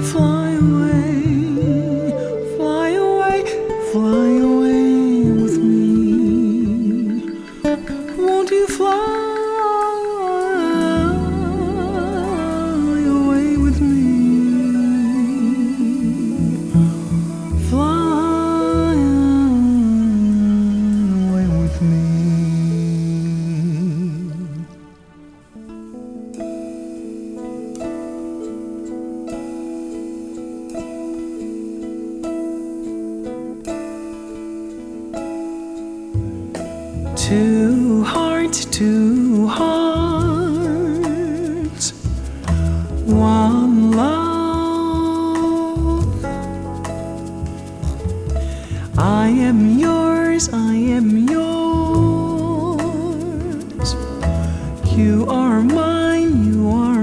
Fly away, fly away, fly away with me. Won't you fly away with me? Fly away with me. Two hearts, one love. I am yours, I am yours. You are mine, you are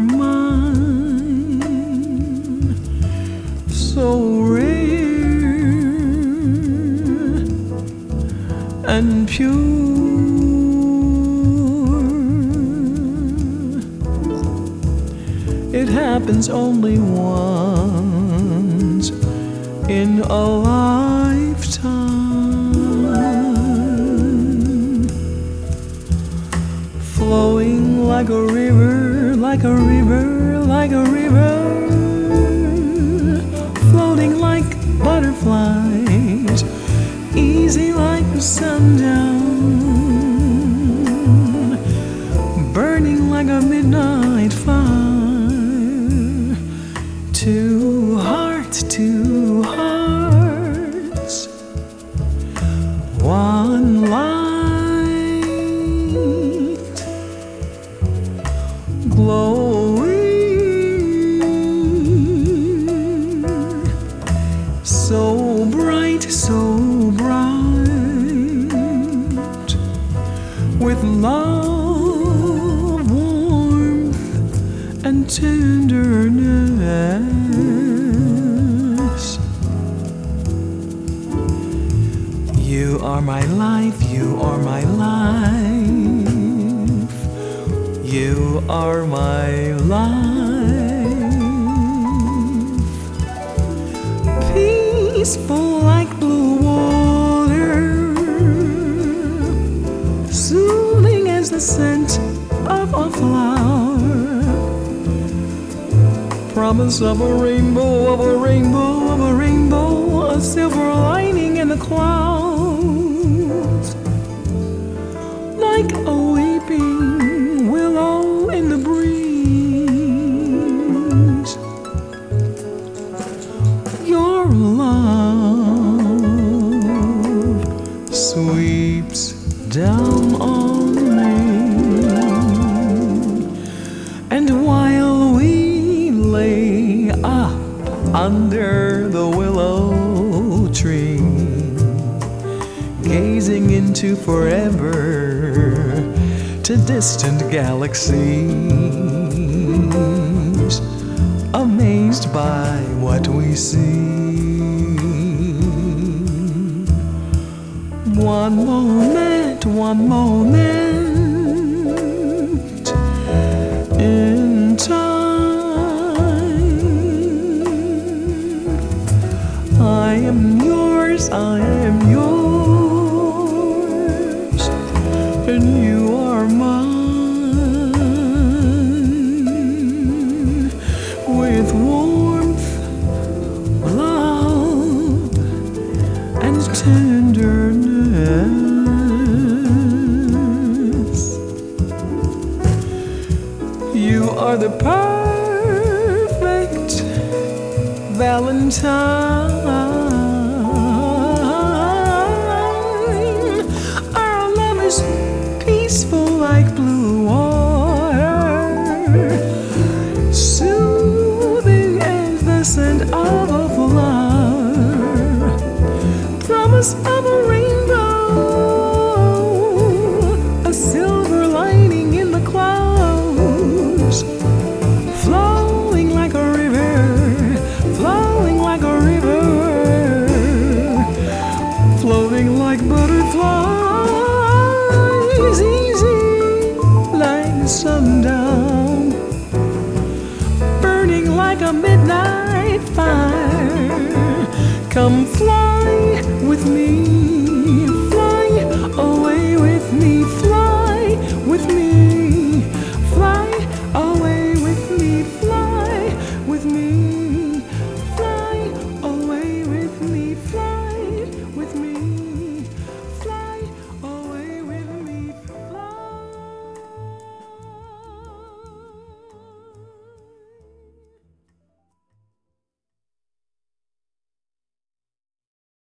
mine. So rare and pure. It happens only once in a lifetime. Flowing like a river, like a river, like a river. Floating like butterflies, easy like the sundown. Burning like a midnight fire. Two hearts, one light, glowing, so bright, with love, warmth, and tenderness. You are my life, you are my life. You are my life. Peaceful like blue water, soothing as the scent of a flower. Promise of a rainbow, of a rainbow, of a rainbow, a silver lining in the clouds, like a weeping willow in the breeze. Your love sweeps down on me, and while we lay up under the willow tree, gazing into forever to distant galaxies, amazed by what we see. One moment in time, I am yours, I am yours, and you are mine. With warmth, love, and tenderness, you are the perfect Valentine. Our love is peaceful like blue water, soothing as the scent of a flower. Promise of a rainbow, a silver lining in the clouds, flowing like a river, flowing like a river, floating like butterflies, easy like sundown, burning like a midnight fire. Come fly with me.